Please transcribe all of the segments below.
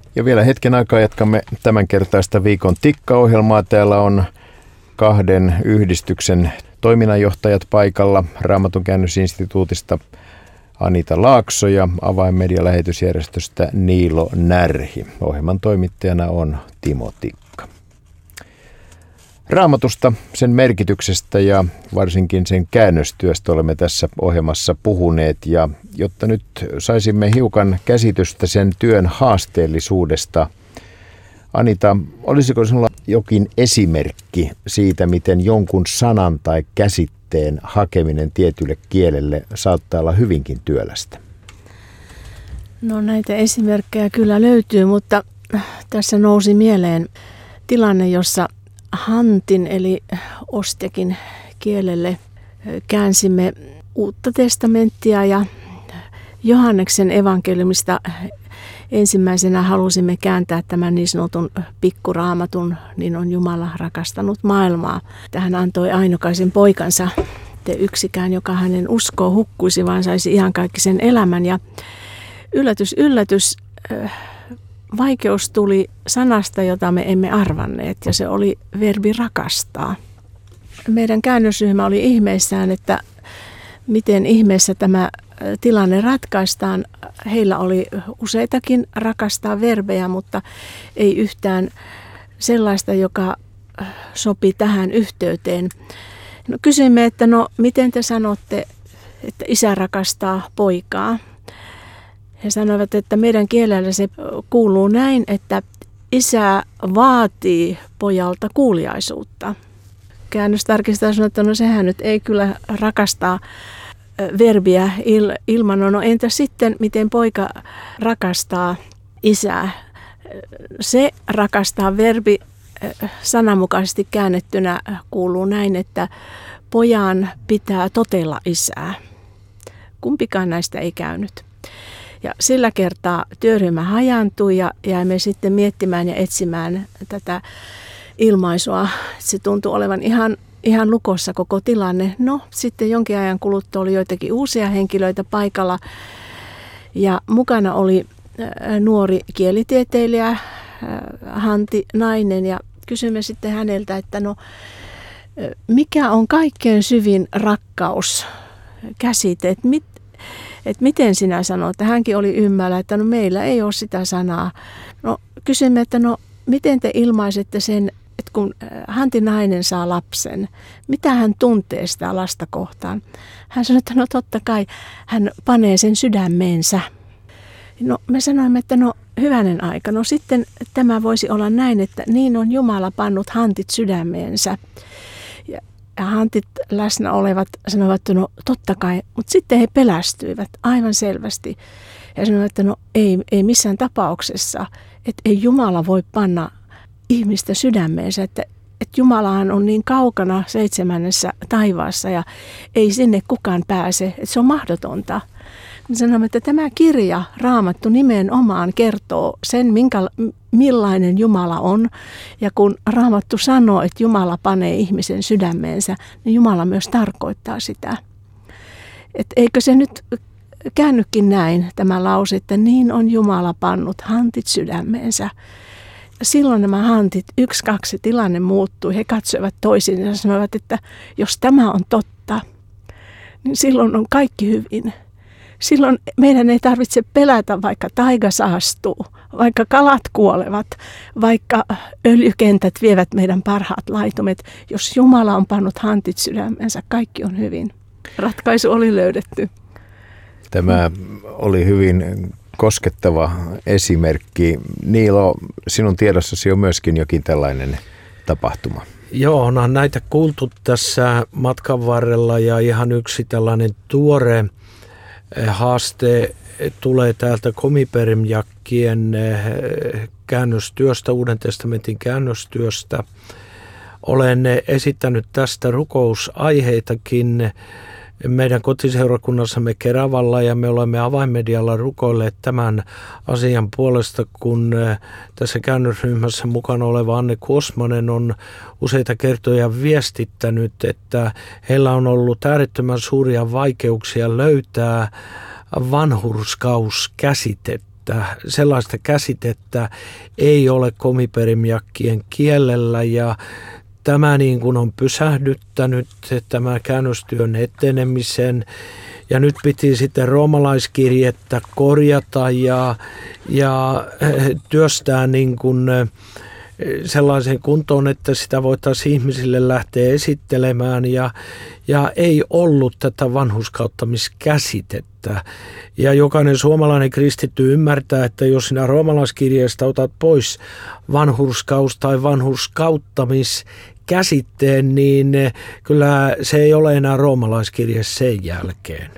Ja vielä hetken aikaa jatkamme tämänkertaista viikon tikkaohjelmaa. Täällä on 2 yhdistyksen toiminnanjohtajat paikalla. Raamatun käännösinstituutista Anita Laakso ja Avainmedia-lähetysjärjestöstä Niilo Närhi. Ohjelman toimittajana on Timo Tikka. Raamatusta, sen merkityksestä ja varsinkin sen käännöstyöstä olemme tässä ohjelmassa puhuneet. Ja jotta nyt saisimme hiukan käsitystä sen työn haasteellisuudesta, Anita, olisiko sinulla jokin esimerkki siitä, miten jonkun sanan tai käsitteen hakeminen tietylle kielelle saattaa olla hyvinkin työlästä? No näitä esimerkkejä kyllä löytyy, mutta tässä nousi mieleen tilanne, jossa Hantin eli Ostekin kielelle käänsimme Uutta testamenttia ja Johanneksen evankeliumista ensimmäisenä halusimme kääntää tämän niin sanotun pikkuraamatun, niin on Jumala rakastanut maailmaa. Tähän antoi ainokaisen poikansa, te yksikään, joka hänen uskoo hukkuisi, vaan saisi ihan kaikki sen elämän. Ja yllätys, yllätys, vaikeus tuli sanasta, jota me emme arvanneet, ja se oli verbi rakastaa. Meidän käännösryhmä oli ihmeissään, että miten ihmeessä tämä tilanne ratkaistaan. Heillä oli useitakin rakastaa verbejä, mutta ei yhtään sellaista, joka sopi tähän yhteyteen. No, kysyimme, että miten te sanotte, että isä rakastaa poikaa? He sanoivat, että meidän kielellä se kuuluu näin, että isä vaatii pojalta kuuliaisuutta. Käännöstarkistaja sanoi, että sehän nyt ei kyllä rakastaa verbiä ilman. No entä sitten, miten poika rakastaa isää? Se rakastaa verbi sananmukaisesti käännettynä kuuluu näin, että pojan pitää totella isää. Kumpikaan näistä ei käynyt. Ja sillä kertaa työryhmä hajaantui ja jäimme sitten miettimään ja etsimään tätä ilmaisua. Se tuntui olevan ihan lukossa koko tilanne. No, sitten jonkin ajan kuluttua oli joitakin uusia henkilöitä paikalla ja mukana oli nuori kielitieteilijä, Hanti nainen, ja kysymme sitten häneltä, että mikä on kaikkein syvin rakkaus käsite, että miten sinä sanot, että hänkin oli ymmällä, että meillä ei ole sitä sanaa. No, kysymme, että miten te ilmaisette sen, että kun Hanti nainen saa lapsen, mitä hän tuntee sitä lasta kohtaan? Hän sanoi, että totta kai hän panee sen sydämeensä. No, me sanoimme, että hyvänen aika. No sitten tämä voisi olla näin, että niin on Jumala pannut Hantit sydämeensä. Ja Hantit läsnä olevat sanoivat, että totta kai, mutta sitten he pelästyivät aivan selvästi. Ja sanoivat, että ei missään tapauksessa, että ei Jumala voi panna ihmistä sydämeensä, että Jumalahan on niin kaukana 7. taivaassa ja ei sinne kukaan pääse, että se on mahdotonta. Me sanomme, että tämä kirja, Raamattu, nimenomaan kertoo sen, millainen Jumala on. Ja kun Raamattu sanoo, että Jumala panee ihmisen sydämeensä, niin Jumala myös tarkoittaa sitä. Että eikö se nyt käännykin näin, tämä lause, että niin on Jumala pannut Hantit sydämeensä. Silloin nämä Hantit, 1-2 tilanne muuttui. He katsoivat toisiin ja sanoivat, että jos tämä on totta, niin silloin on kaikki hyvin. Silloin meidän ei tarvitse pelätä, vaikka taiga saastuu, vaikka kalat kuolevat, vaikka öljykentät vievät meidän parhaat laitumet. Jos Jumala on pannut Hantit sydämensä, kaikki on hyvin. Ratkaisu oli löydetty. Tämä oli hyvin koskettava esimerkki. Niilo, sinun tiedossasi on myöskin jokin tällainen tapahtuma. Joo, onhan näitä kuultu tässä matkan varrella ja ihan yksi tällainen tuore haaste tulee täältä Komiperimjakkien käännöstyöstä, Uuden testamentin käännöstyöstä. Olen esittänyt tästä rukousaiheitakin meidän kotiseurakunnassamme Keravalla ja me olemme Avainmedialla rukoilleet tämän asian puolesta, kun tässä käännösryhmässä mukana oleva Anne Kuosmanen on useita kertoja viestittänyt, että heillä on ollut äärettömän suuria vaikeuksia löytää vanhurskauskäsitettä sellaista käsitettä ei ole komiperimjakkien kielellä ja tämä niin kuin on pysähdyttänyt tämä käännöstyön etenemisen ja nyt piti sitten roomalaiskirjettä korjata ja työstää niin kuin sellaisen kuntoon, että sitä voitaisiin ihmisille lähteä esittelemään ja ei ollut tätä vanhurskauttamiskäsitettä. Ja jokainen suomalainen kristitty ymmärtää, että jos sinä roomalaiskirjeestä otat pois vanhurskaus tai vanhurskauttamiskäsitteen, niin kyllä se ei ole enää roomalaiskirje sen jälkeen.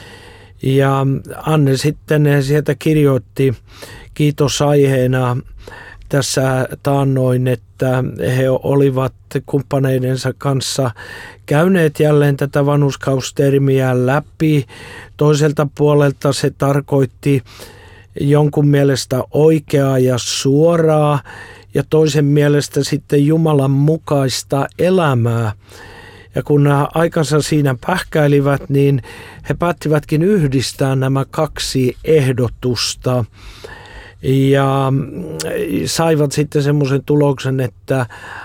Ja Anne sitten sieltä kirjoitti kiitosaiheena tässä taannoin, että he olivat kumppaneidensa kanssa käyneet jälleen tätä vanhurskaustermiä läpi. Toiselta puolelta se tarkoitti jonkun mielestä oikeaa ja suoraa ja toisen mielestä sitten Jumalan mukaista elämää. Ja kun aikansa siinä pähkäilivät, niin he päättivätkin yhdistää nämä kaksi ehdotusta. Ja saivat sitten semmoisen tuloksen, että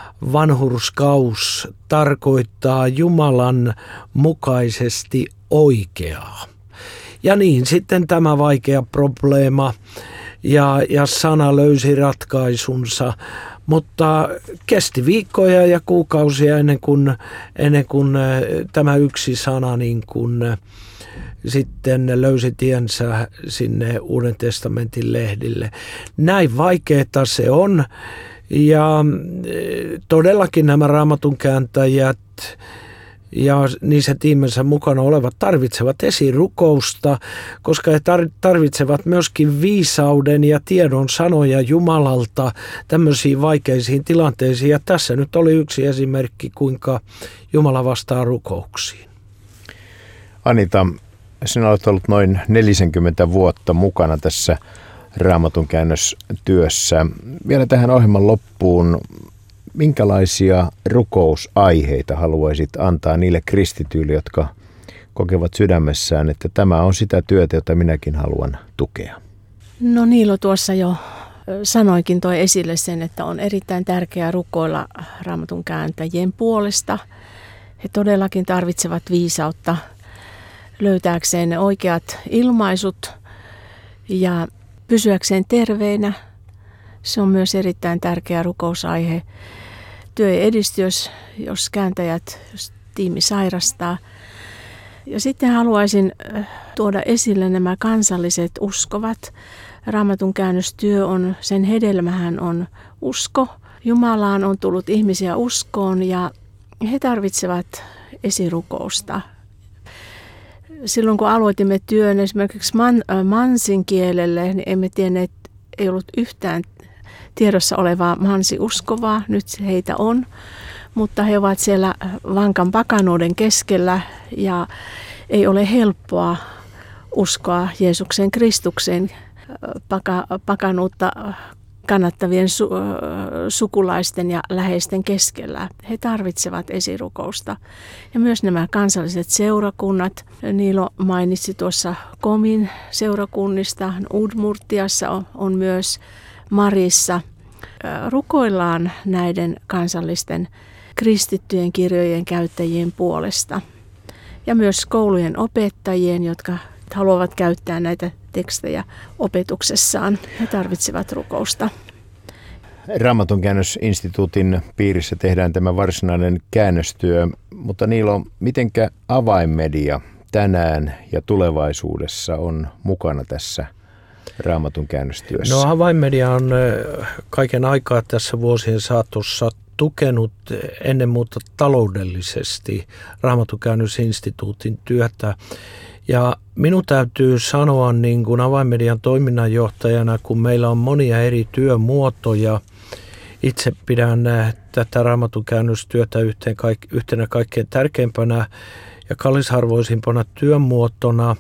vanhurskaus tarkoittaa Jumalan mukaisesti oikeaa. Ja niin sitten tämä vaikea probleema ja sana löysi ratkaisunsa, mutta kesti viikkoja ja kuukausia ennen kuin tämä yksi sana niin kuin sitten löysi tiensä sinne Uuden testamentin lehdille. Näin vaikeaa se on ja todellakin nämä raamatun kääntäjät ja niissä tiimensä mukana olevat tarvitsevat esirukousta, koska he tarvitsevat myöskin viisauden ja tiedon sanoja Jumalalta tämmöisiin vaikeisiin tilanteisiin. Ja tässä nyt oli yksi esimerkki, kuinka Jumala vastaa rukouksiin. Anita, sinä olet ollut noin 40 vuotta mukana tässä raamatun käännöstyössä. Vielä tähän ohjelman loppuun, minkälaisia rukousaiheita haluaisit antaa niille kristityille, jotka kokevat sydämessään, että tämä on sitä työtä, jota minäkin haluan tukea? No Niilo tuossa jo sanoikin, toi esille sen, että on erittäin tärkeää rukoilla raamatun kääntäjien puolesta. He todellakin tarvitsevat viisautta löytääkseen ne oikeat ilmaisut ja pysyäkseen terveinä. Se on myös erittäin tärkeä rukousaihe. Työ ei edisty, jos tiimi sairastaa. Ja sitten haluaisin tuoda esille nämä kansalliset uskovat. Raamatun käännöstyö sen hedelmähän on usko. Jumalaan on tullut ihmisiä uskoon ja he tarvitsevat esirukousta. Silloin kun aloitimme työn esimerkiksi mansin kielelle, niin emme tienneet, ei ollut yhtään tiedossa olevaa mansi-uskovaa. Nyt heitä on, mutta he ovat siellä vankan pakanuuden keskellä ja ei ole helppoa uskoa Jeesuksen Kristuksen pakanuutta kannattavien sukulaisten ja läheisten keskellä. He tarvitsevat esirukousta. Ja myös nämä kansalliset seurakunnat. Niilo mainitsi tuossa Komin seurakunnista. Udmurtiassa on myös Marissa. Rukoillaan näiden kansallisten kristittyjen kirjojen käyttäjien puolesta. Ja myös koulujen opettajien, jotka haluavat käyttää näitä tekstejä opetuksessaan. He tarvitsevat rukousta. Raamatun käännösinstituutin piirissä tehdään tämä varsinainen käännöstyö, mutta Niilo, mitenkä avainmedia tänään ja tulevaisuudessa on mukana tässä Raamatun käännöstyössä? No avainmedia on kaiken aikaa tässä vuosien saatossa tukenut ennen muuta taloudellisesti Raamatun käännösinstituutin työtä. Ja minun täytyy sanoa niin kuin avainmedian toiminnanjohtajana, kun meillä on monia eri työmuotoja, itse pidän tätä raamatun käännöstyötä yhtenä kaikkein tärkeimpänä ja kallisarvoisimpana työmuotona.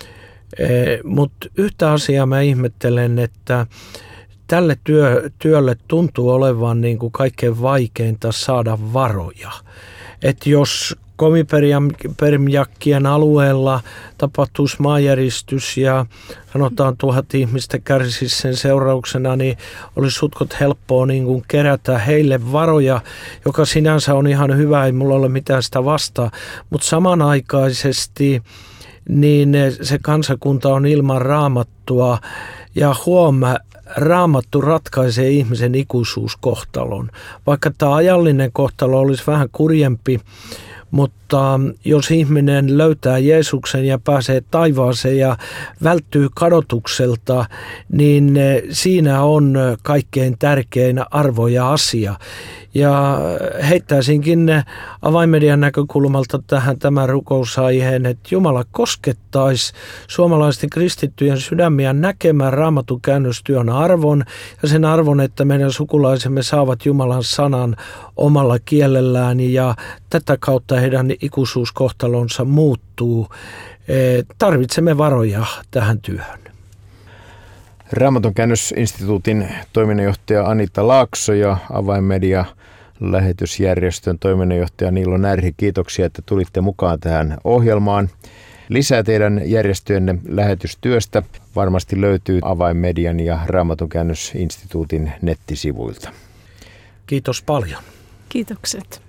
Mutta yhtä asiaa mä ihmettelen, että tälle työlle tuntuu olevan niin kuin kaikkein vaikeinta saada varoja. Että jos Komiperjakkien alueella tapahtuisi maanjäristys ja sanotaan 1000 ihmistä kärsisi sen seurauksena, niin olisi sutkot helppoa niin kuin kerätä heille varoja, joka sinänsä on ihan hyvä, ei mulla ole mitään sitä vastaan, mutta samanaikaisesti niin se kansakunta on ilman Raamattua ja Raamattu ratkaisee ihmisen ikuisuuskohtalon. Vaikka tämä ajallinen kohtalo olisi vähän kurjempi, mutta jos ihminen löytää Jeesuksen ja pääsee taivaaseen ja välttyy kadotukselta, niin siinä on kaikkein tärkein arvo ja asia. Ja heittäisinkin avainmedian näkökulmalta tähän tämän rukousaiheen, että Jumala koskettaisi suomalaisten kristittyjen sydämiä näkemään Raamatun käännöstyön arvon ja sen arvon, että meidän sukulaisemme saavat Jumalan sanan omalla kielellään ja tätä kautta heidän ikuisuuskohtalonsa muuttuu. Tarvitsemme varoja tähän työhön. Raamatun käännösinstituutin toiminnanjohtaja Anita Laakso ja Avainmedia lähetysjärjestön toiminnanjohtaja Niilo Närhi, kiitoksia, että tulitte mukaan tähän ohjelmaan. Lisää teidän järjestöjenne lähetystyöstä varmasti löytyy Avainmedian ja Raamatun käännösinstituutin nettisivuilta. Kiitos paljon. Kiitokset.